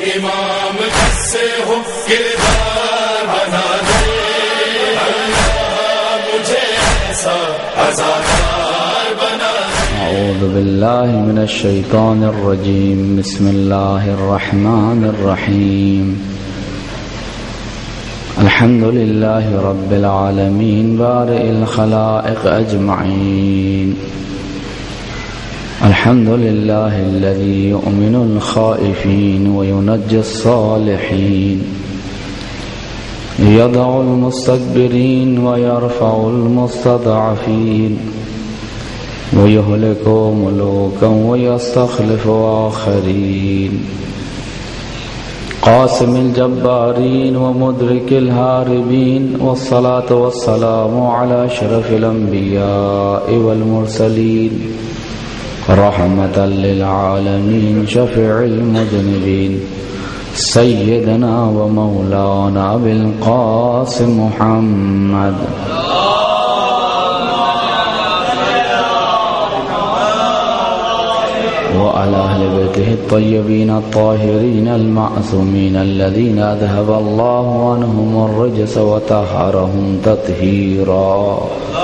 امام سے ہو کردار بنا دے اللہ مجھے ایسا عزادار بنا دے. اعوذ باللہ من الشیطان الرجیم. بسم اللہ الرحمن الرحیم. الحمد للہ رب العالمین بارئ الخلائق اجمعین. الحمد للہ الذی یؤمن الخائفین وینجی الصالحین یدع المستكبرین ویرفع المستضعفین ويهلك ملوكا ويستخلف آخرين قاسم الجبارين ومدرك الهاربين والصلاة والسلام على أشرف الأنبياء والمرسلين رحمة للعالمين شفيع المذنبين سيدنا ومولانا أبي القاسم محمد وعلى أهل بيته الطيبين الطاهرين المعصومين الذين أذهب الله عنهم الرجس وطهرهم تطهيرا.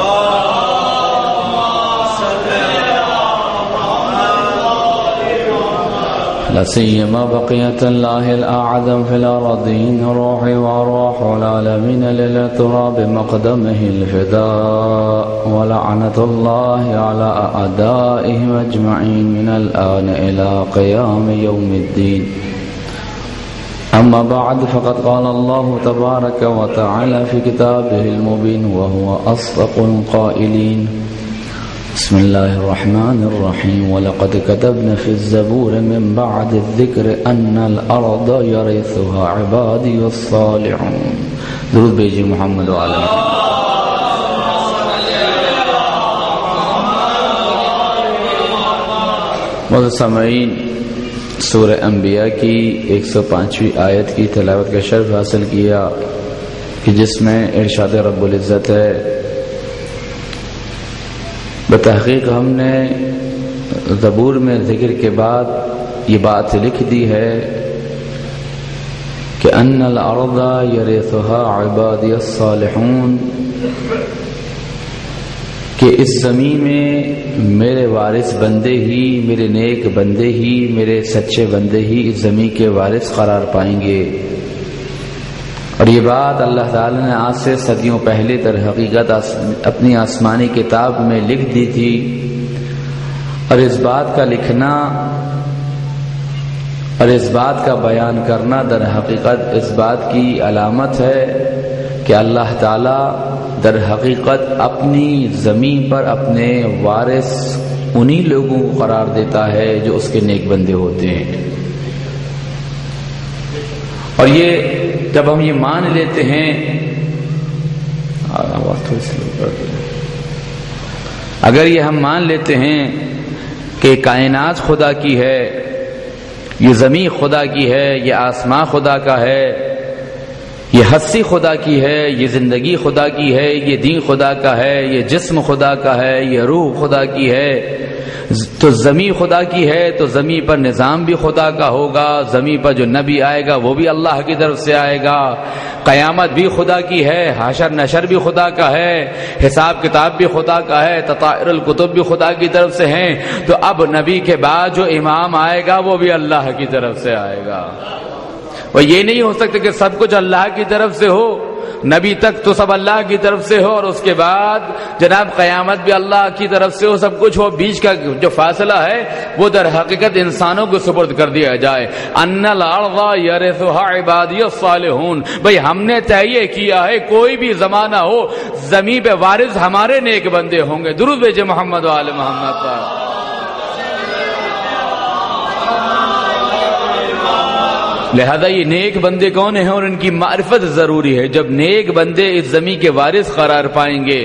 لسيما بقية الله الأعظم في الأراضين روحي وأرواح العالمين للاضطراب مقدمه الفداء ولعنة الله على أعدائهم أجمعين من الآن إلى قيام يوم الدين. أما بعد فقد قال الله تبارك وتعالى في كتابه المبين وهو أصدق القائلين. بسم الله الرحمن الرحيم. ولقد كتبنا في الزبور من بعد الذكر أن الأرض يرثها عبادي الصالحون. درود بھیجیے محمد وعلى محمد. سامعین، سورہ انبیاء کی 105ویں آیت کی تلاوت کا شرف حاصل کیا کہ جس میں ارشاد رب العزت ہے. بتحقیق ہم نے زبور میں ذکر کے بعد یہ بات لکھ دی ہے کہ ان الارض یرثها عبادی الصالحون، کہ اس زمین میں میرے وارث بندے ہی، میرے نیک بندے ہی، میرے سچے بندے ہی اس زمین کے وارث قرار پائیں گے. اور یہ بات اللہ تعالی نے آج سے صدیوں پہلے در حقیقت اپنی آسمانی کتاب میں لکھ دی تھی. اور اس بات کا لکھنا اور اس بات کا بیان کرنا در حقیقت اس بات کی علامت ہے کہ اللہ تعالی در حقیقت اپنی زمین پر اپنے وارث انہی لوگوں کو قرار دیتا ہے جو اس کے نیک بندے ہوتے ہیں. اور یہ جب ہم یہ مان لیتے ہیں، اگر یہ ہم مان لیتے ہیں کہ کائنات خدا کی ہے، یہ زمین خدا کی ہے، یہ آسمان خدا کا ہے، یہ ہستی خدا کی ہے، یہ زندگی خدا کی ہے، یہ دین خدا کا ہے، یہ جسم خدا کا ہے، یہ روح خدا کی ہے، تو زمین خدا کی ہے تو زمین پر نظام بھی خدا کا ہوگا. زمین پر جو نبی آئے گا وہ بھی اللہ کی طرف سے آئے گا. قیامت بھی خدا کی ہے، حشر نشر بھی خدا کا ہے، حساب کتاب بھی خدا کا ہے، تطائر الکتب بھی خدا کی طرف سے ہیں. تو اب نبی کے بعد جو امام آئے گا وہ بھی اللہ کی طرف سے آئے گا. وہ یہ نہیں ہو سکتا کہ سب کچھ اللہ کی طرف سے ہو. نبی تک تو سب اللہ کی طرف سے ہو اور اس کے بعد جناب قیامت بھی اللہ کی طرف سے ہو، سب کچھ ہو. بیچ کا جو فاصلہ ہے وہ در حقیقت انسانوں کو سپرد کر دیا جائے. ان الارض یرثها عبادی الصالحون. بھئی ہم نے طے کیا ہے کوئی بھی زمانہ ہو زمین پہ وارث ہمارے نیک بندے ہوں گے. درود بھیجے محمد و آل محمد پر. لہذا یہ نیک بندے کون ہیں اور ان کی معرفت ضروری ہے. جب نیک بندے اس زمین کے وارث قرار پائیں گے،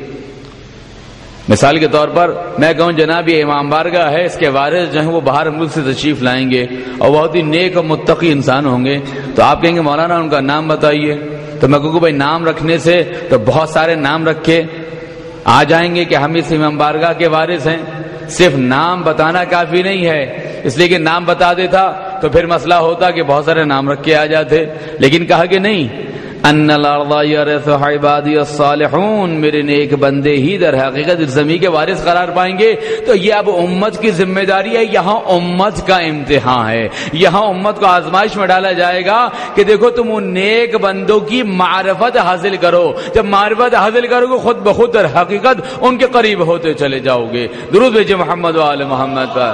مثال کے طور پر میں کہوں جناب یہ امام بارگاہ ہے، اس کے وارث جو ہیں وہ باہر ملک سے تشریف لائیں گے اور بہت ہی نیک اور متقی انسان ہوں گے، تو آپ کہیں گے مولانا ان کا نام بتائیے. تو میں کہوں گا بھائی نام رکھنے سے تو بہت سارے نام رکھے آ جائیں گے کہ ہم اس امام بارگاہ کے وارث ہیں. صرف نام بتانا کافی نہیں ہے، اس لیے کہ نام بتا دیتا تو پھر مسئلہ ہوتا کہ بہت سارے نام رکھ کے آ جاتے، لیکن کہا کہ نہیں، ان الارض یرثها عبادی الصالحون، میرے نیک بندے ہی در حقیقت اس زمین کے وارث قرار پائیں گے۔ تو یہ اب امت کی ذمہ داری ہے، یہاں امت کا امتحان ہے، یہاں امت کو آزمائش میں ڈالا جائے گا کہ دیکھو تم ان نیک بندوں کی معرفت حاصل کرو، جب معرفت حاصل کرو گے خود بخود در حقیقت ان کے قریب ہوتے چلے جاؤ گے۔ درود بھیجئے محمد و آل محمد پر۔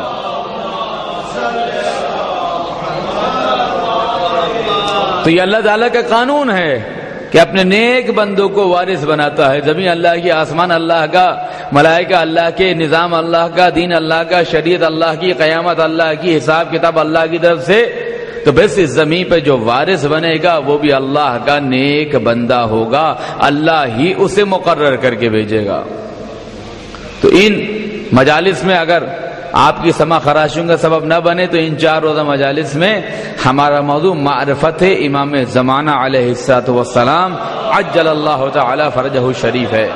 تو یہ اللہ تعالیٰ کا قانون ہے کہ اپنے نیک بندوں کو وارث بناتا ہے۔ زمین اللہ کی، آسمان اللہ کا، ملائکہ اللہ کے، نظام اللہ کا، دین اللہ کا، شریعت اللہ کی، قیامت اللہ کی، حساب کتاب اللہ کی طرف سے۔ تو بس اس زمین پہ جو وارث بنے گا وہ بھی اللہ کا نیک بندہ ہوگا، اللہ ہی اسے مقرر کر کے بھیجے گا۔ تو ان مجالس میں اگر آپ کی سما خراشوں کا سبب نہ بنے تو ان 4 روزہ مجالس میں ہمارا موضوع معرفت امام زمانہ علیہ الصلوۃ والسلام عجل اللہ تعالی فرجہ الشریف ہے،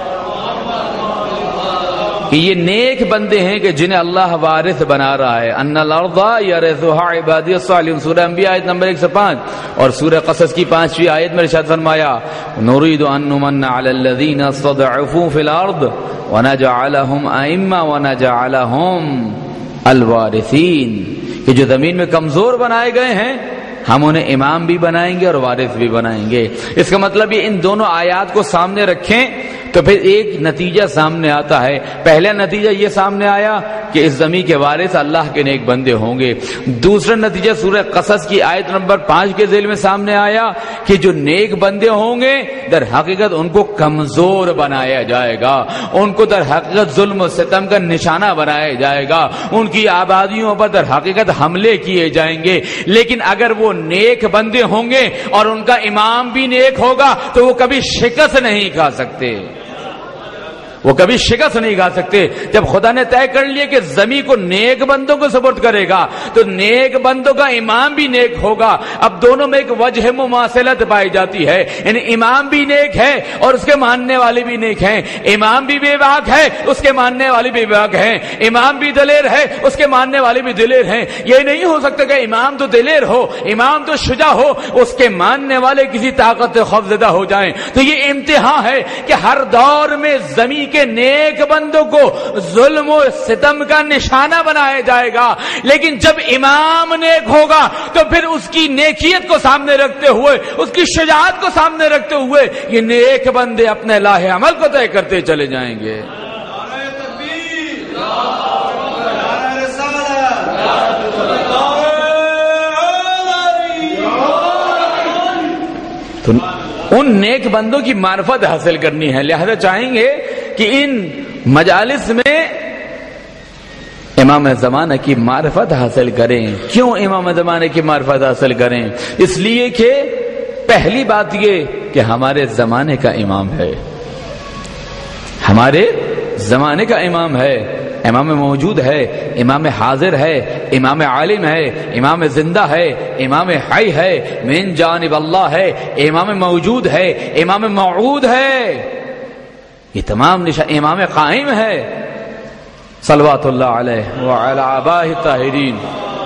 کہ یہ نیک بندے ہیں کہ جنہیں اللہ وارث بنا رہا ہے۔ ان الارض یرثها عبادی الصالحون، سورہ انبیاء آیت نمبر 105، اور سورہ قصص کی 5ویں آیت میں ارشاد فرمایا نريد ان نمن على الذين استضعفوا في الارض ونجعلهم ائمة ونجعلهم الوارثین، کہ جو زمین میں کمزور بنائے گئے ہیں ہم انہیں امام بھی بنائیں گے اور وارث بھی بنائیں گے۔ اس کا مطلب یہ ان دونوں آیات کو سامنے رکھیں تو پھر ایک نتیجہ سامنے آتا ہے۔ پہلا نتیجہ یہ سامنے آیا کہ اس زمین کے وارث اللہ کے نیک بندے ہوں گے۔ دوسرا نتیجہ سورہ قصص کی آیت نمبر 5 کے ذیل میں سامنے آیا کہ جو نیک بندے ہوں گے در حقیقت ان کو کمزور بنایا جائے گا، ان کو در حقیقت ظلم و ستم کا نشانہ بنایا جائے گا، ان کی آبادیوں پر در حقیقت حملے کیے جائیں گے۔ لیکن اگر وہ نیک بندے ہوں گے اور ان کا امام بھی نیک ہوگا تو وہ کبھی شکست نہیں کھا سکتے، وہ کبھی شکست نہیں کھا سکتے۔ جب خدا نے طے کر لیا کہ زمین کو نیک بندوں کو سپرد کرے گا تو نیک بندوں کا امام بھی نیک ہوگا۔ اب دونوں میں ایک وجہ مماثلت پائی جاتی ہے، یعنی امام بھی نیک ہے اور اس کے ماننے والے بھی نیک ہیں، امام بھی بے باک ہے اس کے ماننے والے بھی بے باک ہیں، امام بھی دلیر ہے اس کے ماننے والے بھی دلیر ہیں۔ یہ نہیں ہو سکتا کہ امام تو دلیر ہو، امام تو شجاع ہو، اس کے ماننے والے کسی طاقت سے خوفزدہ ہو جائیں۔ تو یہ امتحان ہے کہ ہر دور میں زمین کے نیک بندوں کو ظلم و ستم کا نشانہ بنایا جائے گا، لیکن جب امام نیک ہوگا تو پھر اس کی نیکیت کو سامنے رکھتے ہوئے، اس کی شجاعت کو سامنے رکھتے ہوئے یہ نیک بندے اپنے لاہ عمل کو طے کرتے چلے جائیں گے۔ تو ان نیک بندوں کی معرفت حاصل کرنی ہے، لہذا چاہیں گے کہ ان مجالس میں امام زمانہ کی معرفت حاصل کریں۔ کیوں امام زمانہ کی معرفت حاصل کریں؟ اس لیے کہ پہلی بات یہ کہ ہمارے زمانے کا امام ہے، ہمارے زمانے کا امام ہے، امام موجود ہے، امام حاضر ہے، امام عالم ہے، امام زندہ ہے، امام حی ہے، من جانب اللہ ہے، امام موجود ہے، امام موعود ہے، یہ تمام امام قائم ہے صلوات اللہ علیہ وعلی آبائہ الطاہرین۔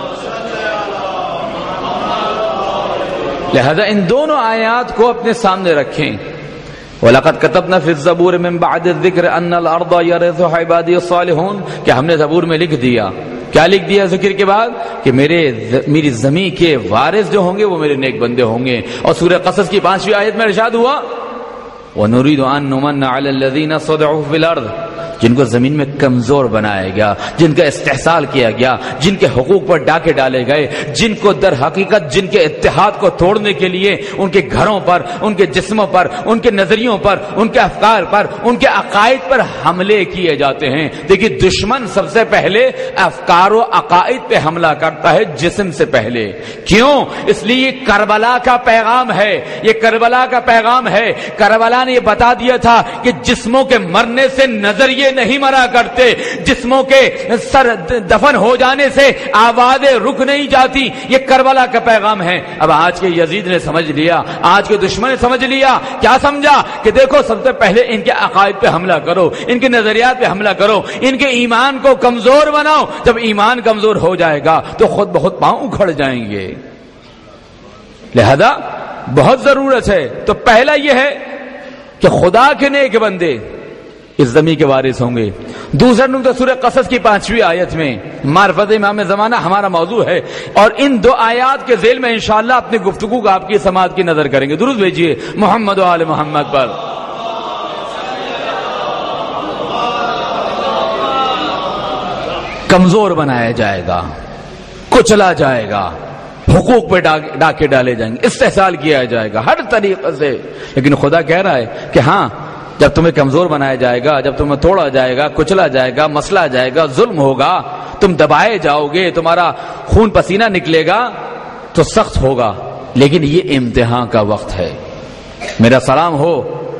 لہذا ان دونوں آیات کو اپنے سامنے رکھیں۔ وَلَقَدْ كَتَبْنَا فِي الزَّبُورِ مِن بَعْدِ الذِّكْرِ أَنَّ الْأَرْضَ يَرِثُهَا عِبَادِيَ الصَّالِحُونَ، کہ ہم نے زبور میں لکھ دیا، کیا لکھ دیا ذکر کے بعد؟ کہ میری زمین کے وارث جو ہوں گے وہ میرے نیک بندے ہوں گے۔ اور سورہ قصص کی 5ویں آیت میں ارشاد ہوا وَنُرِيدُ أَن نُمَنَّ عَلَى الَّذِينَ استضعفوا فِي الْأَرْضِ، جن کو زمین میں کمزور بنایا گیا، جن کا استحصال کیا گیا، جن کے حقوق پر ڈاکے ڈالے گئے، جن کو در حقیقت جن کے اتحاد کو توڑنے کے لیے ان کے گھروں پر، ان کے جسموں پر، ان کے نظریوں پر، ان کے افکار پر، ان کے عقائد پر حملے کیے جاتے ہیں۔ دیکھیے دشمن سب سے پہلے افکار و عقائد پہ حملہ کرتا ہے جسم سے پہلے۔ کیوں؟ اس لیے یہ کربلا کا پیغام ہے، یہ کربلا کا پیغام ہے۔ کربلا نے یہ بتا دیا تھا کہ جسموں کے مرنے سے نظریے یہ نہیں مرا کرتے، جسموں کے سر دفن ہو جانے سے آوازیں رک نہیں جاتی، یہ کربلا کا پیغام ہے۔ اب آج کے یزید نے سمجھ لیا، آج کے دشمن نے سمجھ لیا، کیا سمجھا کہ دیکھو سب سے پہلے ان کے عقائد پہ حملہ کرو، ان کے نظریات پہ حملہ کرو، ان کے ایمان کو کمزور بناؤ۔ جب ایمان کمزور ہو جائے گا تو خود بہت پاؤں اکھڑ جائیں گے، لہذا بہت ضرورت ہے۔ تو پہلا یہ ہے کہ خدا کے نیک بندے اس زمین کے وارث ہوں گے۔ دوسرا نقطہ سورہ قصص کی 5ویں آیت میں معرفت امام زمانہ ہمارا موضوع ہے، اور ان 2 آیات کے ذیل میں انشاءاللہ اپنی گفتگو کو آپ کی سماعت کی نظر کریں گے۔ درود بھیجیے محمد و آل محمد پر۔ کمزور بنایا جائے گا، کچلا جائے گا، حقوق پہ ڈاکے ڈالے جائیں گے، استحصال کیا جائے گا ہر طریقے سے، لیکن خدا کہہ رہا ہے کہ ہاں جب تمہیں کمزور بنایا جائے گا، جب تمہیں توڑا جائے گا، کچلا جائے گا، مسلا جائے گا، ظلم ہوگا، تم دبائے جاؤ گے، تمہارا خون پسینہ نکلے گا تو سخت ہوگا، لیکن یہ امتحان کا وقت ہے۔ میرا سلام ہو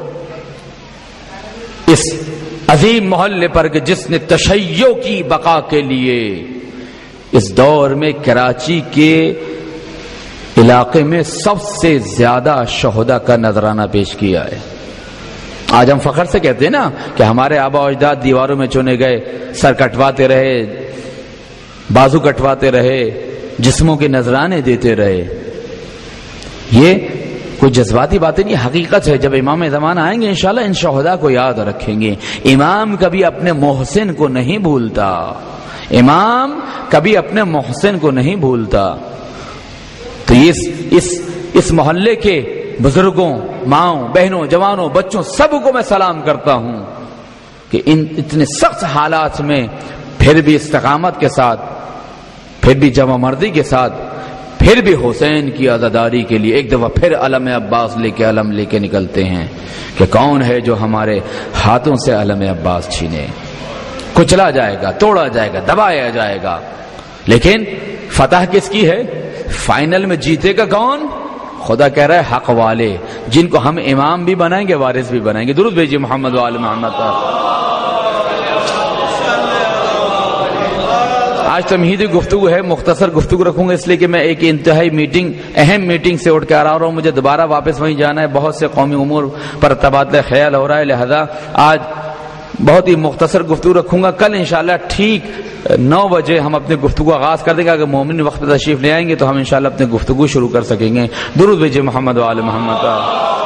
اس عظیم محلے پر کہ جس نے تشیع کی بقا کے لیے اس دور میں کراچی کے علاقے میں سب سے زیادہ شہداء کا نذرانہ پیش کیا ہے۔ آج ہم فخر سے کہتے ہیں نا کہ ہمارے آبا و اجداد دیواروں میں چنے گئے، سر کٹواتے رہے، بازو کٹواتے رہے، جسموں کے نذرانے دیتے رہے۔ یہ کوئی جذباتی باتیں نہیں، حقیقت ہے۔ جب امام زمانہ آئیں گے انشاءاللہ ان شہداء کو یاد رکھیں گے۔ امام کبھی اپنے محسن کو نہیں بھولتا، امام کبھی اپنے محسن کو نہیں بھولتا۔ تو اس محلے کے بزرگوں، ماؤں، بہنوں، جوانوں، بچوں سب کو میں سلام کرتا ہوں کہ ان اتنے سخت حالات میں پھر بھی استقامت کے ساتھ، پھر بھی جمع مردی کے ساتھ، پھر بھی حسین کی عزاداری کے لیے ایک دفعہ پھر علم عباس علم لے کے نکلتے ہیں کہ کون ہے جو ہمارے ہاتھوں سے علم عباس چھینے۔ کچلا جائے گا، توڑا جائے گا، دبایا جائے گا، لیکن فتح کس کی ہے؟ فائنل میں جیتے گا کون؟ خدا کہہ رہا ہے حق والے، جن کو ہم امام بھی بنائیں گے، وارث بھی بنائیں گے۔ درود بھیجیے محمد و آل محمد پر۔ آج تمہیدی گفتگو ہے، مختصر گفتگو رکھوں گا اس لیے کہ میں ایک انتہائی اہم میٹنگ سے اٹھ کے آ رہا ہوں، مجھے دوبارہ واپس وہیں جانا ہے، بہت سے قومی امور پر تبادلہ خیال ہو رہا ہے، لہذا آج بہت ہی مختصر گفتگو رکھوں گا۔ کل انشاءاللہ ٹھیک 9 بجے ہم اپنی گفتگو آغاز کر دیں گے، اگر مومن وقت پہ تشریف لے آئیں گے تو ہم انشاءاللہ اپنی گفتگو شروع کر سکیں گے۔ درود بھیجیے محمد و آل محمد کا۔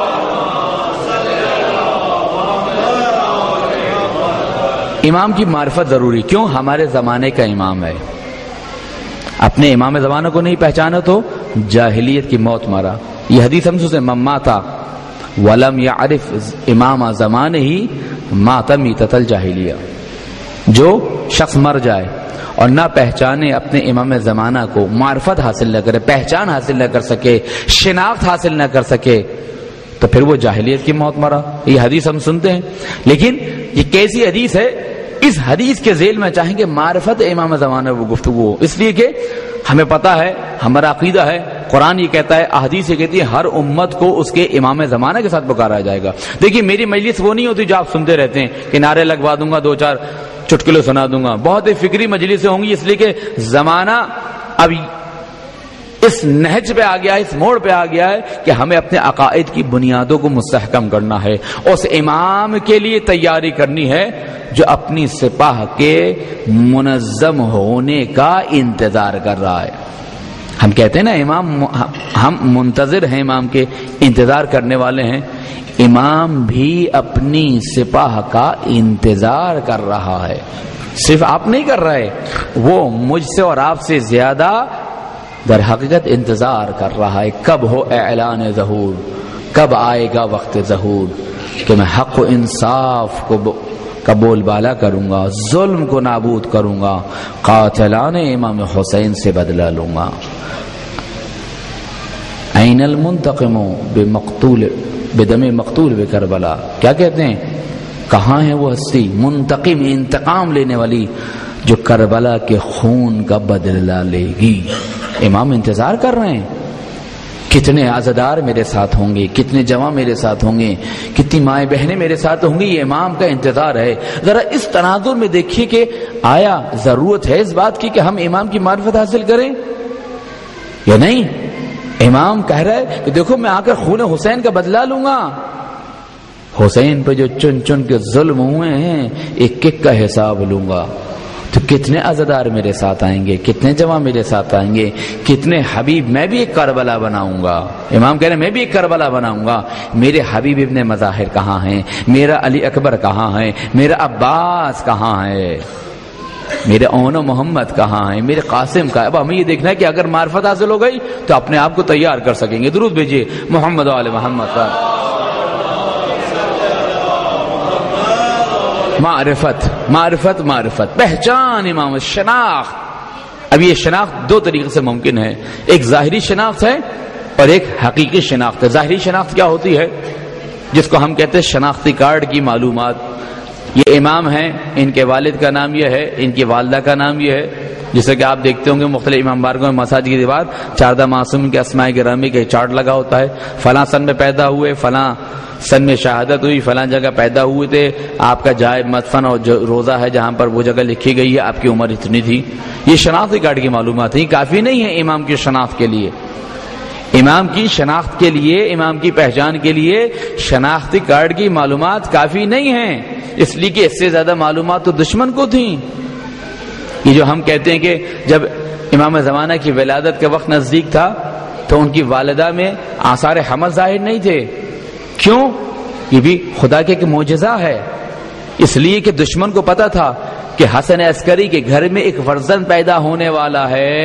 امام کی معرفت ضروری، کیوں؟ ہمارے زمانے کا امام ہے، اپنے امام زمانہ کو نہیں پہچانا تو جاہلیت کی موت مرا۔ یہ حدیث ہم سے من مات ولم یعرف امام زمانہ ہی مات میتۃ الجاہلیہ، جو شخص مر جائے اور نہ پہچانے اپنے امام زمانہ کو، معرفت حاصل نہ کرے، پہچان حاصل نہ کر سکے، شناخت حاصل نہ کر سکے، تو پھر وہ جاہلیت کی موت مرا۔ یہ حدیث ہم سنتے ہیں، لیکن یہ کیسی حدیث ہے؟ اس حدیث کے ذیل میں چاہیں گے معرفت امام زمانہ وہ گفتگو ہو، اس لیے کہ ہمیں پتہ ہے، ہمارا عقیدہ ہے، قرآن یہ کہتا ہے، احادیث یہ کہتی ہے، ہر امت کو اس کے امام زمانہ کے ساتھ پکارا جائے گا۔ دیکھیے میری مجلس وہ نہیں ہوتی جو آپ سنتے رہتے ہیں کہ نعرے لگوا دوں گا، 2-4 چٹکلے سنا دوں گا، بہت ہی فکری مجلسیں ہوں گی، اس لیے کہ زمانہ اب اس نہج پہ آ گیا ہے، اس موڑ پہ آ گیا ہے کہ ہمیں اپنے عقائد کی بنیادوں کو مستحکم کرنا ہے، اس امام کے لیے تیاری کرنی ہے جو اپنی سپاہ کے منظم ہونے کا انتظار کر رہا ہے۔ ہم کہتے ہیں نا امام، ہم منتظر ہیں، امام کے انتظار کرنے والے ہیں، امام بھی اپنی سپاہ کا انتظار کر رہا ہے، صرف آپ نہیں کر رہے، وہ مجھ سے اور آپ سے زیادہ در حقیقت انتظار کر رہا ہے، کب ہو اعلان ظہور، کب آئے گا وقت ظہور کہ میں حق و انصاف کا بول بالا کروں گا، ظلم کو نابود کروں گا، قاتلان امام حسین سے بدلہ لوں گا۔ این المنتقم بدم مقتول بکربلا، کیا کہتے ہیں؟ کہاں ہے وہ ہستی منتقم، انتقام لینے والی، جو کربلا کے خون کا بدلہ لے گی؟ امام انتظار کر رہے ہیں کتنے عزادار میرے ساتھ ہوں گے، کتنے جواں میرے ساتھ ہوں گے، کتنی مائیں بہنیں میرے ساتھ ہوں گی، یہ امام کا انتظار ہے۔ ذرا اس تناظر میں دیکھیے کہ آیا ضرورت ہے اس بات کی کہ ہم امام کی معرفت حاصل کریں یا نہیں؟ امام کہہ رہا ہے کہ دیکھو میں آ کر خون حسین کا بدلہ لوں گا، حسین پہ جو چن چن کے ظلم ہوئے ہیں ایک ایک کا حساب لوں گا۔ تو کتنے عزادار میرے ساتھ آئیں گے، کتنے جواں میرے ساتھ آئیں گے، کتنے حبیب، میں بھی ایک کربلا بناؤں گا۔ امام کہہ رہے ہیں میں بھی ایک کربلا بناؤں گا۔ میرے حبیب ابن مظاہر کہاں ہیں، میرا علی اکبر کہاں ہے، میرا عباس کہاں ہے، میرے اون و محمد کہاں ہیں، میرے قاسم کا ہے۔ اب ہمیں یہ دیکھنا ہے کہ اگر معرفت حاصل ہو گئی تو اپنے آپ کو تیار کر سکیں گے۔ درود بھیجیے محمد و آل محمد کا۔ معرفت معرفت معرفت، پہچان امام، شناخت۔ اب یہ شناخت دو طریقے سے ممکن ہے، ایک ظاہری شناخت ہے اور ایک حقیقی شناخت ہے۔ ظاہری شناخت کیا ہوتی ہے؟ جس کو ہم کہتے ہیں شناختی کارڈ کی معلومات۔ یہ امام ہیں، ان کے والد کا نام یہ ہے، ان کی والدہ کا نام یہ ہے، جیسے کہ آپ دیکھتے ہوں گے مختلف امام بارگاہوں میں مساجد کی دیوار 14 معصوم کے اسماء گرامی کے چارٹ لگا ہوتا ہے، فلاں سن میں پیدا ہوئے، فلاں سن میں شہادت ہوئی، فلاں جگہ پیدا ہوئے تھے، آپ کا جائے مدفن اور جو روزہ ہے جہاں پر وہ جگہ لکھی گئی ہے، آپ کی عمر اتنی تھی۔ یہ شناختی کارڈ کی معلومات ہیں، کافی نہیں ہے امام کی شناخت کے لیے۔ امام کی شناخت کے لیے، امام کی پہچان کے لیے شناختی کارڈ کی معلومات کافی نہیں ہیں، اس لیے کہ اس سے زیادہ معلومات تو دشمن کو تھیں۔ یہ جو ہم کہتے ہیں کہ جب امام زمانہ کی ولادت کا وقت نزدیک تھا تو ان کی والدہ میں آثار حمل ظاہر نہیں تھے، کیوں؟ یہ بھی خدا کے ایک معجزہ ہے، اس لیے کہ دشمن کو پتا تھا کہ حسن عسکری کے گھر میں ایک فرزند پیدا ہونے والا ہے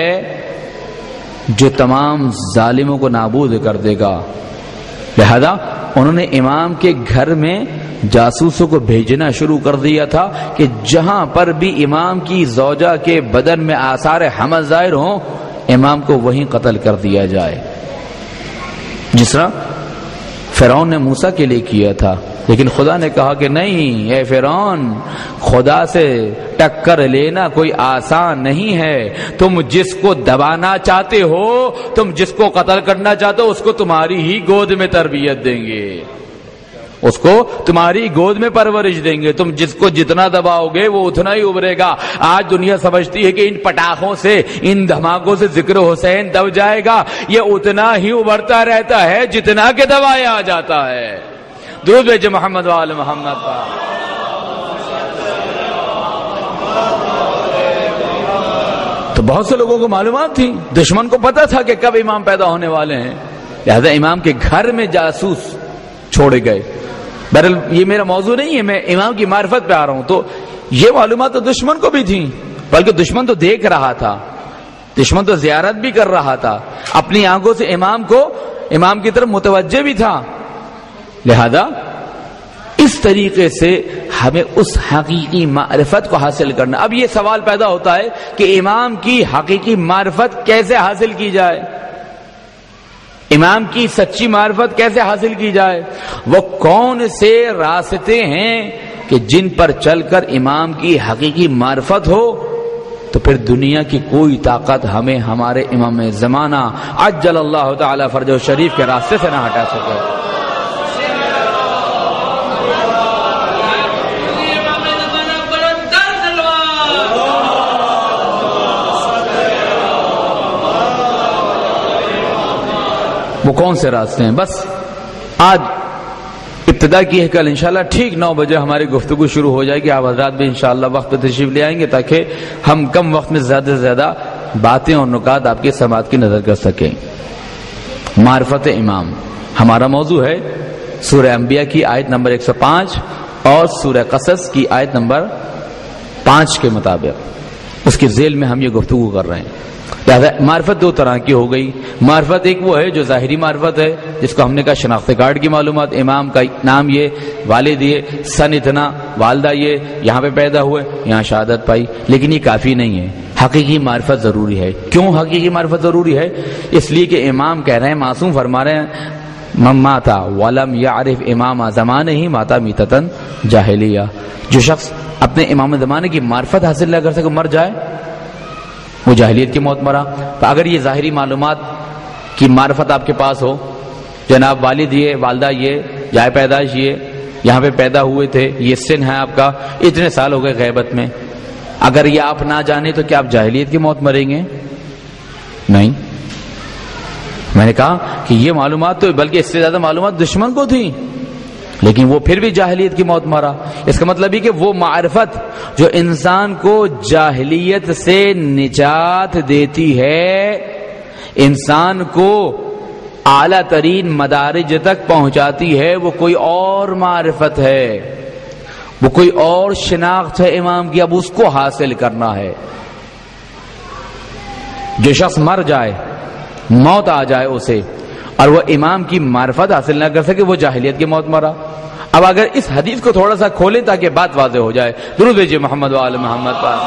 جو تمام ظالموں کو نابود کر دے گا، لہذا انہوں نے امام کے گھر میں جاسوسوں کو بھیجنا شروع کر دیا تھا کہ جہاں پر بھی امام کی زوجہ کے بدن میں آثار حمل ظاہر ہوں امام کو وہیں قتل کر دیا جائے، جس طرح فرعون نے موسیٰ کے لیے کیا تھا۔ لیکن خدا نے کہا کہ نہیں اے فرعون، خدا سے ٹکر لینا کوئی آسان نہیں ہے، تم جس کو دبانا چاہتے ہو، تم جس کو قتل کرنا چاہتے ہو، اس کو تمہاری ہی گود میں تربیت دیں گے، اس کو تمہاری گود میں پرورش دیں گے، تم جس کو جتنا دباؤ گے وہ اتنا ہی ابھرے گا۔ آج دنیا سمجھتی ہے کہ ان پٹاخوں سے، ان دھماکوں سے ذکر حسین دب جائے گا، یہ اتنا ہی ابھرتا رہتا ہے جتنا کہ دبایا جاتا ہے۔ درود بھیجے محمد و آل محمد کا۔ تو بہت سے لوگوں کو معلومات تھی، دشمن کو پتا تھا کہ کب امام پیدا ہونے والے ہیں، لہذا امام کے گھر میں جاسوس چھوڑے گئے۔ بہرحال یہ میرا موضوع نہیں ہے، میں امام کی معرفت پہ آ رہا ہوں۔ تو یہ معلومات تو دشمن کو بھی تھیں، بلکہ دشمن تو دیکھ رہا تھا، دشمن تو زیارت بھی کر رہا تھا، اپنی آنکھوں سے امام کی طرف متوجہ بھی تھا، لہذا اس طریقے سے ہمیں اس حقیقی معرفت کو حاصل کرنا۔ اب یہ سوال پیدا ہوتا ہے کہ امام کی حقیقی معرفت کیسے حاصل کی جائے، امام کی سچی معرفت کیسے حاصل کی جائے، وہ کون سے راستے ہیں کہ جن پر چل کر امام کی حقیقی معرفت ہو تو پھر دنیا کی کوئی طاقت ہمیں ہمارے امام زمانہ عجل اللہ تعالی فرجہ شریف کے راستے سے نہ ہٹا سکے۔ وہ کون سے راستے ہیں؟ بس آج ابتدا کی ہے، کل انشاءاللہ ٹھیک 9 بجے ہماری گفتگو شروع ہو جائے گی۔ آپ حضرات بھی انشاءاللہ وقت پہ تشریف لے آئیں گے تاکہ ہم کم وقت میں زیادہ سے زیادہ باتیں اور نکات آپ کے سماعت کی نظر کر سکیں۔ معرفت امام ہمارا موضوع ہے، سورہ انبیاء کی آیت نمبر 105 اور سورہ قصص کی آیت نمبر 5 کے مطابق اس کے ذیل میں ہم یہ گفتگو کر رہے ہیں۔ لہذا معرفت دو طرح کی ہو گئی، معرفت ایک وہ ہے جو ظاہری معرفت ہے جس کو ہم نے کہا شناخت کارڈ کی معلومات، امام کا نام یہ، والد یہ، سن اتنا، والدہ یہ، یہاں پہ پیدا ہوئے، یہاں شہادت پائی، لیکن یہ کافی نہیں ہے، حقیقی معرفت ضروری ہے۔ کیوں حقیقی معرفت ضروری ہے؟ اس لیے کہ امام کہہ رہے ہیں، معصوم فرما رہے ہیں، من ماتا ولم یعرف امام زمانہ ہی ماتا میتتن جاہلیہ، جو شخص اپنے امام زمانے کی معرفت حاصل نہ کر سکے مر جائے وہ جاہلیت کی موت مرا۔ تو اگر یہ ظاہری معلومات کی معرفت آپ کے پاس ہو، جناب والد یہ، والدہ یہ، جائے پیدائش یہ، یہاں پہ پیدا ہوئے تھے، یہ سن ہے آپ کا، اتنے سال ہو گئے غیبت میں، اگر یہ آپ نہ جانے تو کیا آپ جاہلیت کی موت مریں گے؟ نہیں. میں نے کہا کہ یہ معلومات تو بلکہ اس سے زیادہ معلومات دشمن کو تھی، لیکن وہ پھر بھی جاہلیت کی موت مرا. اس کا مطلب یہ کہ وہ معرفت جو انسان کو جاہلیت سے نجات دیتی ہے، انسان کو اعلیٰ ترین مدارج تک پہنچاتی ہے، وہ کوئی اور معرفت ہے، وہ کوئی اور شناخت ہے امام کی، اب اس کو حاصل کرنا ہے. جو شخص مر جائے، موت آ جائے اسے، اور وہ امام کی معرفت حاصل نہ کر سکے، وہ جاہلیت کی موت مرا. اب اگر اس حدیث کو تھوڑا سا کھولیں تاکہ بات واضح ہو جائے، درود بھیجئے محمد وآل محمد پر.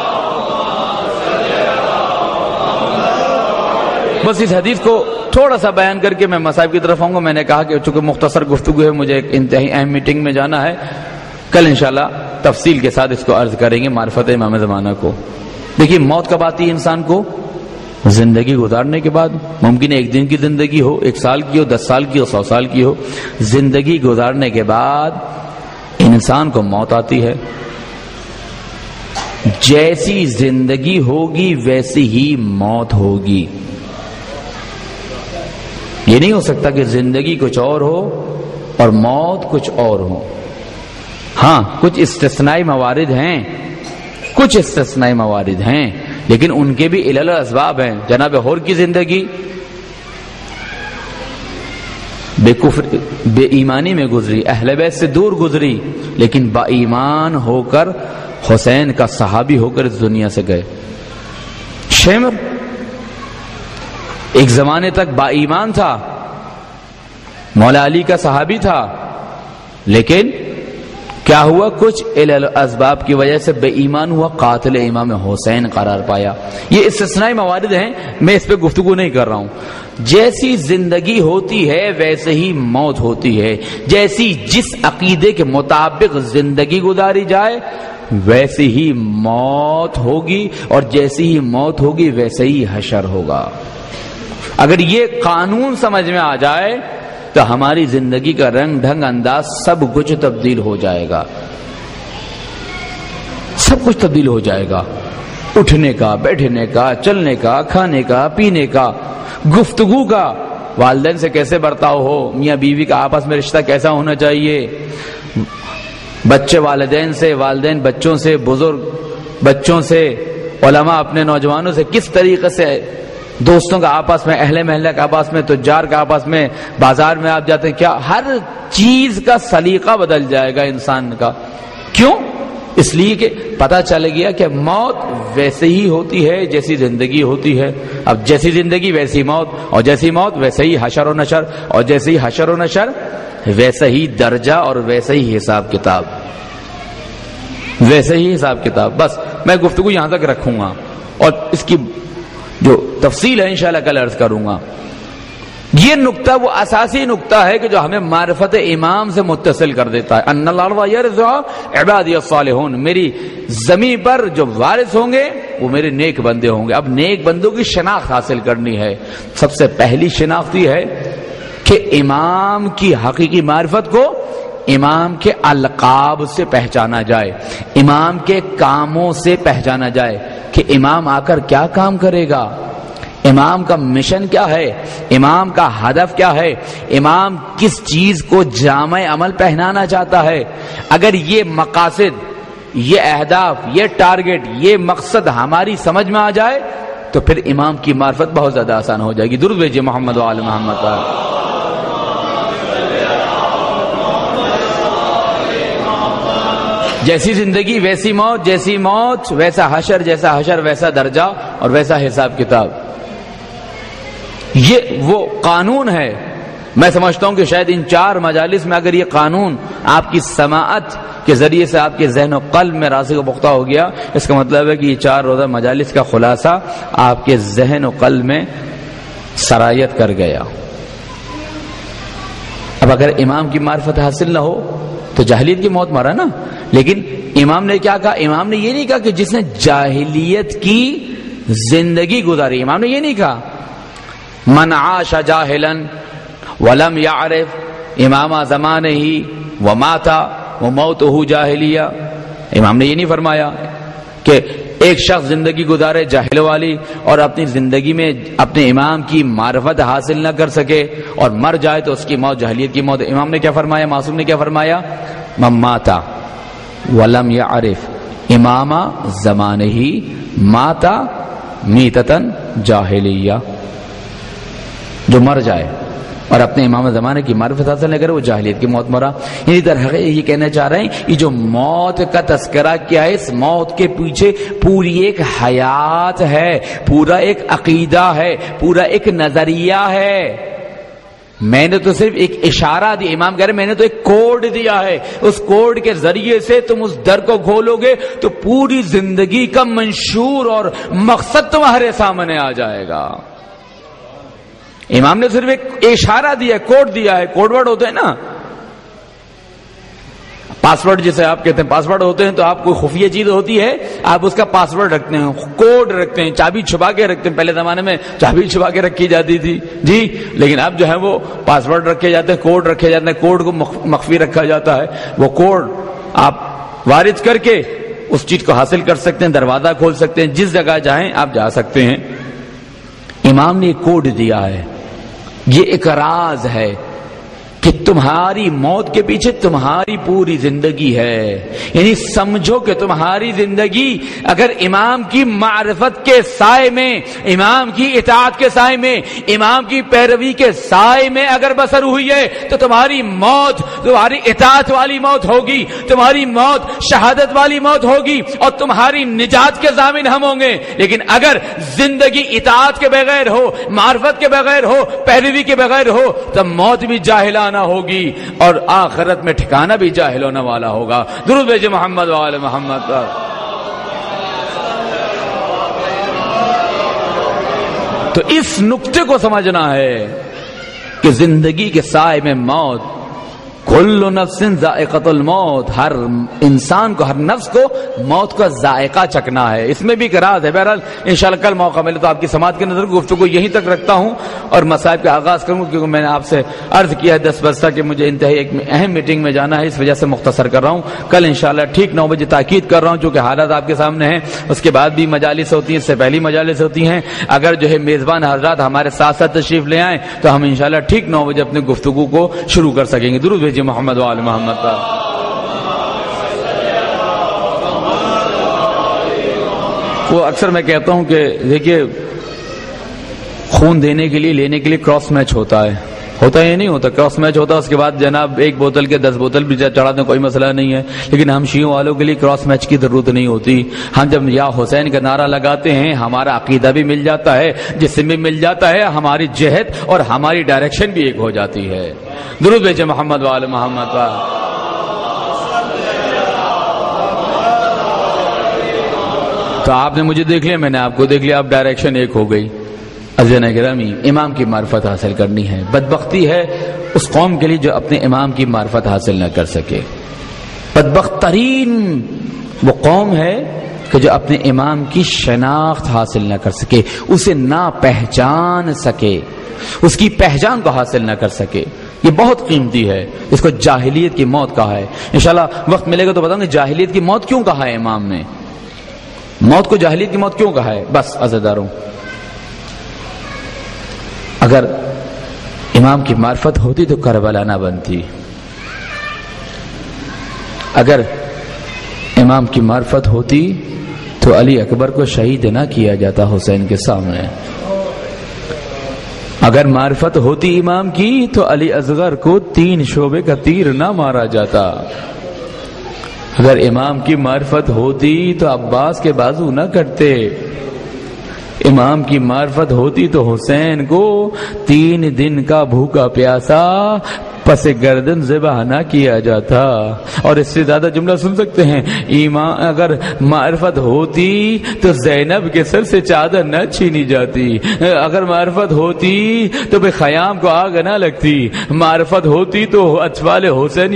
بس اس حدیث کو تھوڑا سا بیان کر کے میں مصائب کی طرف آؤں گا. میں نے کہا کہ چونکہ مختصر گفتگو ہے، مجھے ایک انتہائی اہم میٹنگ میں جانا ہے، کل انشاءاللہ تفصیل کے ساتھ اس کو عرض کریں گے معرفت امام زمانہ کو. دیکھیے موت کب آتی ہے انسان کو؟ زندگی گزارنے کے بعد. ممکن ہے ایک دن کی زندگی ہو، 1 سال کی ہو، 10 سال کی ہو، 100 سال کی ہو. زندگی گزارنے کے بعد انسان کو موت آتی ہے. جیسی زندگی ہوگی ویسی ہی موت ہوگی. یہ نہیں ہو سکتا کہ زندگی کچھ اور ہو اور موت کچھ اور ہو. ہاں کچھ استثنائی موارد ہیں، کچھ استثنائی موارد ہیں، لیکن ان کے بھی علل و اسباب ہیں. جناب حور کی زندگی بے ایمانی میں گزری، اہل بیت سے دور گزری، لیکن با ایمان ہو کر حسین کا صحابی ہو کر اس دنیا سے گئے. شمر ایک زمانے تک با ایمان تھا، مولا علی کا صحابی تھا، لیکن کیا ہوا؟ کچھ علل اسباب کی وجہ سے بے ایمان ہوا، قاتل امام حسین قرار پایا. یہ استثنائی موارد ہیں، میں اس پہ گفتگو نہیں کر رہا ہوں. جیسی زندگی ہوتی ہے ویسے ہی موت ہوتی ہے. جیسی جس عقیدے کے مطابق زندگی گزاری جائے ویسی ہی موت ہوگی، اور جیسی ہی موت ہوگی ویسے ہی حشر ہوگا. اگر یہ قانون سمجھ میں آ جائے تو ہماری زندگی کا رنگ ڈھنگ انداز سب کچھ تبدیل ہو جائے گا. سب کچھ تبدیل ہو جائے گا. اٹھنے کا، بیٹھنے کا، چلنے کا، کھانے کا، پینے کا، گفتگو کا، والدین سے کیسے برتاؤ ہو، میاں بیوی کا آپس میں رشتہ کیسا ہونا چاہیے، بچے والدین سے، والدین بچوں سے، بزرگ بچوں سے، علماء اپنے نوجوانوں سے کس طریقے سے، دوستوں کا آپس میں، اہل محلہ کا آپس میں، تجار کا آپس میں، بازار میں آپ جاتے ہیں، کیا ہر چیز کا سلیقہ بدل جائے گا انسان کا. کیوں؟ اس لیے کہ پتہ چل گیا کہ موت ویسے ہی ہوتی ہے جیسی زندگی ہوتی ہے. اب جیسی زندگی ویسی موت، اور جیسی موت ویسے ہی حشر و نشر، اور جیسے ہی حشر و نشر ویسے ہی درجہ اور ویسے ہی حساب کتاب، ویسے ہی حساب کتاب. بس میں گفتگو یہاں تک رکھوں گا، اور اس کی جو تفصیل ہے انشاءاللہ کل عرض کروں گا. یہ نقطہ وہ اساسی نقطہ ہے کہ جو ہمیں معرفت امام سے متصل کر دیتا ہے. ان الارض یرثها عبادی الصالحون، میری زمین پر جو وارث ہوں گے وہ میرے نیک بندے ہوں گے. اب نیک بندوں کی شناخت حاصل کرنی ہے. سب سے پہلی شناخت یہ ہے کہ امام کی حقیقی معرفت کو امام کے القاب سے پہچانا جائے، امام کے کاموں سے پہچانا جائے کہ امام آ کر کیا کام کرے گا، امام کا مشن کیا ہے، امام کا ہدف کیا ہے، امام کس چیز کو جامع عمل پہنانا چاہتا ہے. اگر یہ مقاصد، یہ اہداف، یہ ٹارگٹ، یہ مقصد ہماری سمجھ میں آ جائے تو پھر امام کی معرفت بہت زیادہ آسان ہو جائے گی. درود بھیجئے محمد وآل محمد پر. جیسی زندگی ویسی موت، جیسی موت ویسا حشر، جیسا حشر ویسا درجہ اور ویسا حساب کتاب. یہ وہ قانون ہے. میں سمجھتا ہوں کہ شاید ان 4 مجالس میں اگر یہ قانون آپ کی سماعت کے ذریعے سے آپ کے ذہن و قلب میں راسخ و پختہ ہو گیا، اس کا مطلب ہے کہ یہ 4 روزہ مجالس کا خلاصہ آپ کے ذہن و قلب میں سرایت کر گیا. اب اگر امام کی معرفت حاصل نہ ہو تو جاہلیت کی موت مرا نا. لیکن امام نے کیا کہا؟ امام نے یہ نہیں کہا کہ جس نے جاہلیت کی زندگی گزاری، امام نے یہ نہیں کہا. من عاش جاہلا ولم یعرف امام زمانہ ومات وموتہ جاہلیہ. امام نے یہ نہیں فرمایا کہ ایک شخص زندگی گزارے جاہل والی اور اپنی زندگی میں اپنے امام کی معرفت حاصل نہ کر سکے اور مر جائے تو اس کی موت جاہلیت کی موت. امام نے کیا فرمایا؟ معصوم نے کیا فرمایا؟ من مات ولم یعرف امام زمانہ مات میتۃ جاہلیہ. جو مر جائے اور اپنے امام زمانے کی معرفت حاصل نہ کرے وہ جاہلیت کی موت مرا. یعنی در حقیقت یہ کہنا چاہ رہے ہیں یہ جو موت کا تذکرہ کیا ہے، اس موت کے پیچھے پوری ایک حیات ہے، پورا ایک عقیدہ ہے، پورا ایک نظریہ ہے. میں نے تو صرف ایک اشارہ دیا، امام کہہ رہے میں نے تو ایک کوڈ دیا ہے، اس کوڈ کے ذریعے سے تم اس در کو کھولو گے تو پوری زندگی کا منشور اور مقصد تمہارے سامنے آ جائے گا. امام نے صرف ایک اشارہ دیا ہے، کوڈ دیا ہے. کوڈ ورڈ ہوتے ہیں نا، پاسورڈ جسے آپ کہتے ہیں، پاسورڈ ہوتے ہیں تو آپ کوئی خفیہ چیز ہوتی ہے آپ اس کا پاسورڈ رکھتے ہیں، کوڈ رکھتے ہیں، چابی چھپا کے رکھتے ہیں. پہلے زمانے میں چابی چھپا کے رکھی جاتی تھی جی، لیکن اب جو ہے وہ پاسورڈ رکھے جاتے ہیں، کوڈ رکھے جاتے ہیں، کوڈ کو مخفی رکھا جاتا ہے. وہ کوڈ آپ وارد کر کے اس چیز کو حاصل کر سکتے ہیں، دروازہ کھول سکتے ہیں، جس جگہ چاہیں آپ جا سکتے ہیں. امام نے کوڈ دیا ہے، یہ ایک راز ہے کہ تمہاری موت کے پیچھے تمہاری پوری زندگی ہے. یعنی سمجھو کہ تمہاری زندگی اگر امام کی معرفت کے سائے میں، امام کی اطاعت کے سائے میں، امام کی پیروی کے سائے میں اگر بسر ہوئی ہے تو تمہاری موت تمہاری اطاعت والی موت ہوگی، تمہاری موت شہادت والی موت ہوگی اور تمہاری نجات کے ضامن ہم ہوں گے. لیکن اگر زندگی اطاعت کے بغیر ہو، معرفت کے بغیر ہو، پیروی کے بغیر ہو تو موت بھی جاہلانہ ہوگی اور آخرت میں ٹھکانہ بھی جاہل ہونے والا ہوگا. درود بھیجے محمد و آل محمد پر. تو اس نقطے کو سمجھنا ہے کہ زندگی کے سائے میں موت، کل نفس ذائقۃ الموت، ہر انسان کو، ہر نفس کو موت کا ذائقہ چکھنا ہے. اس میں بھی ایک راز ہے. بہرحال انشاءاللہ کل موقع ملے تو آپ کی سماعت کے نظر گفتگو یہیں تک رکھتا ہوں اور مسائل کا آغاز کروں، کیونکہ میں نے آپ سے عرض کیا ہے 10 بجے تک کہ مجھے انتہائی ایک اہم میٹنگ میں جانا ہے، اس وجہ سے مختصر کر رہا ہوں. کل انشاءاللہ ٹھیک 9 بجے تاکید کر رہا ہوں، چونکہ حالات آپ کے سامنے ہیں. اس کے بعد بھی مجالس ہوتی ہیں، اس سے پہلی مجالس ہوتی ہیں. اگر جو ہے میزبان حضرات ہمارے ساتھ ساتھ تشریف لے آئیں تو ہم انشاءاللہ ٹھیک 9 بجے اپنی گفتگو کو شروع کر سکیں گے. درود بھیجیے محمد و آل محمد پر. وہ اکثر میں کہتا ہوں کہ دیکھیے خون دینے کے لیے لینے کے لیے کراس میچ ہوتا ہے یہ نہیں ہوتا، کراس میچ ہوتا ہے. اس کے بعد جناب 1 بوتل کے 10 بوتل بھی چڑھا دیں کوئی مسئلہ نہیں ہے. لیکن ہم شیعوں والوں کے لیے کراس میچ کی ضرورت نہیں ہوتی. ہم جب یا حسین کا نعرہ لگاتے ہیں ہمارا عقیدہ بھی مل جاتا ہے، جسم بھی مل جاتا ہے، ہماری جہت اور ہماری ڈائریکشن بھی ایک ہو جاتی ہے. درود بھیجے محمد و آل محمد پر. تو آپ نے مجھے دیکھ لیا، میں نے آپ کو دیکھ لیا، اب ڈائریکشن ایک ہو گئی. عزیزان گرامی، امام کی معرفت حاصل کرنی ہے. بدبختی ہے اس قوم کے لیے جو اپنے امام کی معرفت حاصل نہ کر سکے. بدبخت ترین وہ قوم ہے کہ جو اپنے امام کی شناخت حاصل نہ کر سکے، اسے نہ پہچان سکے، اس کی پہچان کو حاصل نہ کر سکے. یہ بہت قیمتی ہے. اس کو جاہلیت کی موت کہا ہے. انشاءاللہ وقت ملے گا تو بتاؤں گے جاہلیت کی موت کیوں کہا ہے امام نے، موت کو جاہلیت کی موت کیوں کہا ہے. بس عزیزداروں، اگر امام کی معرفت ہوتی تو کربلا نہ بنتی. اگر امام کی معرفت ہوتی تو علی اکبر کو شہید نہ کیا جاتا حسین کے سامنے. اگر معرفت ہوتی امام کی تو علی اصغر کو 3 شعبے کا تیر نہ مارا جاتا. اگر امام کی معرفت ہوتی تو عباس کے بازو نہ کٹتے. امام کی معرفت ہوتی تو حسین کو 3 دن کا بھوکا پیاسا پس گردن ذبح نہ کیا جاتا. اور اس سے زیادہ جملہ سن سکتے ہیں, ایمان اگر معرفت ہوتی تو زینب کے سر سے چادر نہ چھینی جاتی, اگر معرفت ہوتی تو بے خیام کو آگ نہ لگتی, معرفت ہوتی تو اطفال حسینی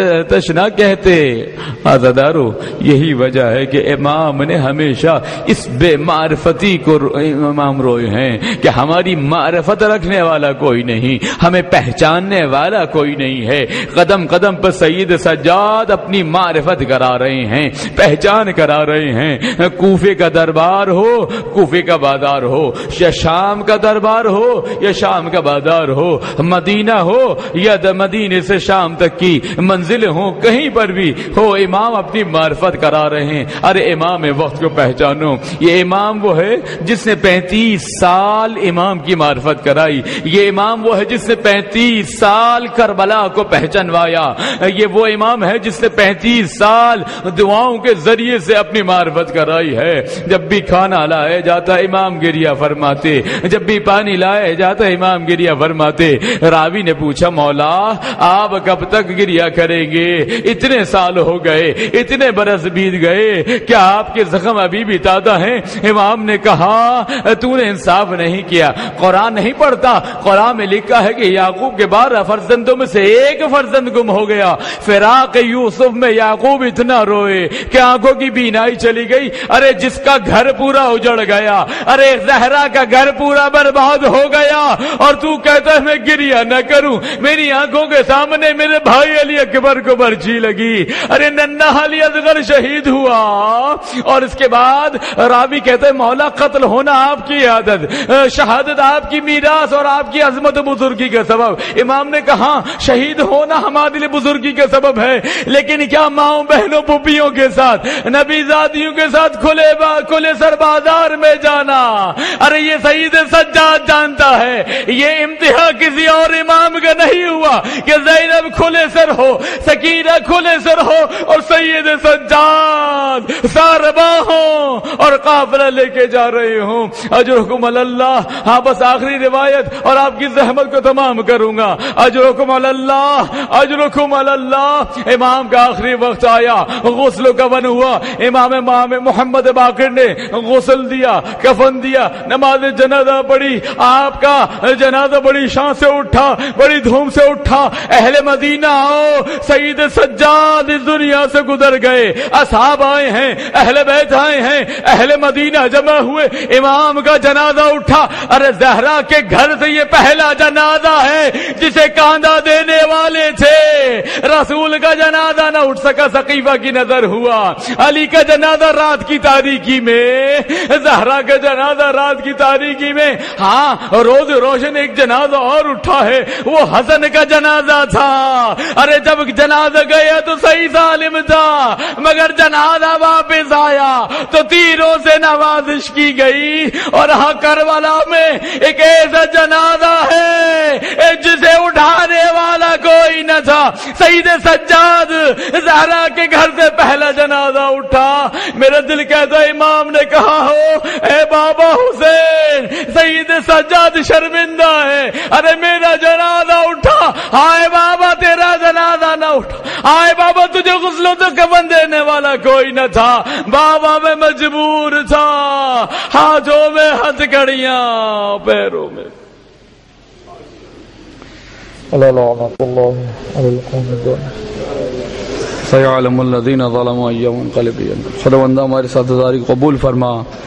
تش نہ کہتے. عزادارو, یہی وجہ ہے کہ امام نے ہمیشہ اس بے معرفتی کو امام روئے ہیں کہ ہماری معرفت رکھنے والا کوئی نہیں, ہمیں پہچاننے والا کوئی نہیں ہے. قدم قدم پر سید سجاد اپنی معرفت کرا رہے ہیں, پہچان کرا رہے ہیں. کوفے کا دربار ہو, کوفے کا بازار ہو, یا شام کا دربار ہو یا شام کا بازار ہو, مدینہ ہو یا مدینے سے شام تک کی منزل ہو, کہیں پر بھی ہو, امام اپنی معرفت کرا رہے ہیں. ارے امام وقت کو پہچانو. یہ امام وہ ہے جس نے 35 سال امام کی معرفت کرائی. یہ امام وہ ہے جس نے 35 سال کربلا کو پہچانوایا. یہ وہ امام ہے جس نے 35 سال دعاؤں کے ذریعے سے اپنی معرفت کرائی ہے. جب بھی کھانا لایا جاتا امام گریہ فرماتے, جب بھی پانی لایا جاتا امام گریہ فرماتے. راوی نے پوچھا, مولا آپ کب تک گریہ کریں گے؟ اتنے سال ہو گئے, اتنے برس بیت گئے, کیا آپ کے زخم ابھی بھی تازہ ہیں؟ امام نے کہا, تو نے انصاف نہیں کیا, قرآن نہیں پڑھتا؟ قرآن میں لکھا ہے کہ یعقوب کے 12 فرزندوں میں سے ایک فرزند گم ہو گیا. فراق یوسف میں یعقوب اتنا روئے کہ آنکھوں کی بینائی چلی گئی. ارے جس کا گھر پورا اجڑ گیا, ارے زہرا کا گھر پورا برباد ہو گیا, اور تو کہتا ہے میں گریہ نہ کروں؟ میری آنکھوں کے سامنے میرے بھائی علی اکبر کو برچھی لگی. ارے ننھا علی اصغر شہید ہوا. اور اس کے بعد راوی کہتے ہیں, مولا قتل ہونا آپ کی عادت, شہادت آپ کی میراث اور آپ کی عظمت و بزرگی کا سبب. امام نے کہا شہید ہونا ہمارے لیے بزرگی کا سبب ہے, لیکن کیا ماؤں بہنوں پھوپھیوں کے ساتھ, نبی زادیوں کے ساتھ کھلے سر بازار میں جانا؟ ارے یہ سید سجاد جانتا ہے یہ امتحان کسی اور امام کا نہیں ہوا کہ زینب کھلے سر ہو, سکینہ کھلے سر ہو, اور سید سجاد سارباں ہوں اور قافلہ لے کے جا رہے ہوں. اجرکم اللہ. ہاں بس آخری روایت اور آپ کی زحمت کو تمام کروں گا. اجرکم اللہ, اجرکم اللہ. امام کا آخری وقت آیا, غسل کا بن ہوا. امام محمد باقر نے غسل دیا, کفن دیا, نماز جنازہ پڑھی. آپ کا جنازہ بڑی شان سے اٹھا, بڑی دھوم سے اٹھا. اہل مدینہ آؤ, سید سجاد اس دنیا سے گزر گئے. اصحاب آئے ہیں, اہل بیت آئے ہیں, اہل مدینہ جمع ہوئے. امام کا جنازہ اٹھا. ارے زہرا کے گھر سے یہ پہلا جنازہ ہے جسے کاندھا دینے والے تھے. رسول کا جنازہ نہ اٹھ سکا, سقیفہ کی نظر ہوا. علی کا جنازہ رات کی تاریکی میں, زہرا کا جنازہ رات کی تاریکی میں. ہاں روز روشن ایک جنازہ اور اٹھا ہے, وہ حسن کا جنازہ تھا. ارے جب جنازہ گیا تو صحیح سالم تھا, مگر جنازہ واپس آیا تو تیروں سے نوازش کی گئی. اور ہاں کربلا میں ایک ایسا جنازہ ہے جسے اٹھانے والا کوئی نہ تھا. سید سجاد زہرا کے گھر سے پہلا جنازہ اٹھا. میرا دل کہتا ہے امام نے کہا ہو اے بابا حسین, سید سجاد شرمندہ ہے. ارے میرا جنازہ اٹھا. ہائے بابا تیرا جنازہ نہ اٹھا. ہائے بابا تجھے غسلوں تو کفن دینے والا کوئی نہ تھا. بابا میں مجبور تھا, ہاتھوں میں ہتھکڑیاں, پیروں میں. لعنت اللہ علی القوم الظالمین. سيعلم الذين ظلموا أيهم منقلب. خداوند ہمارے ساتھ قبول فرما.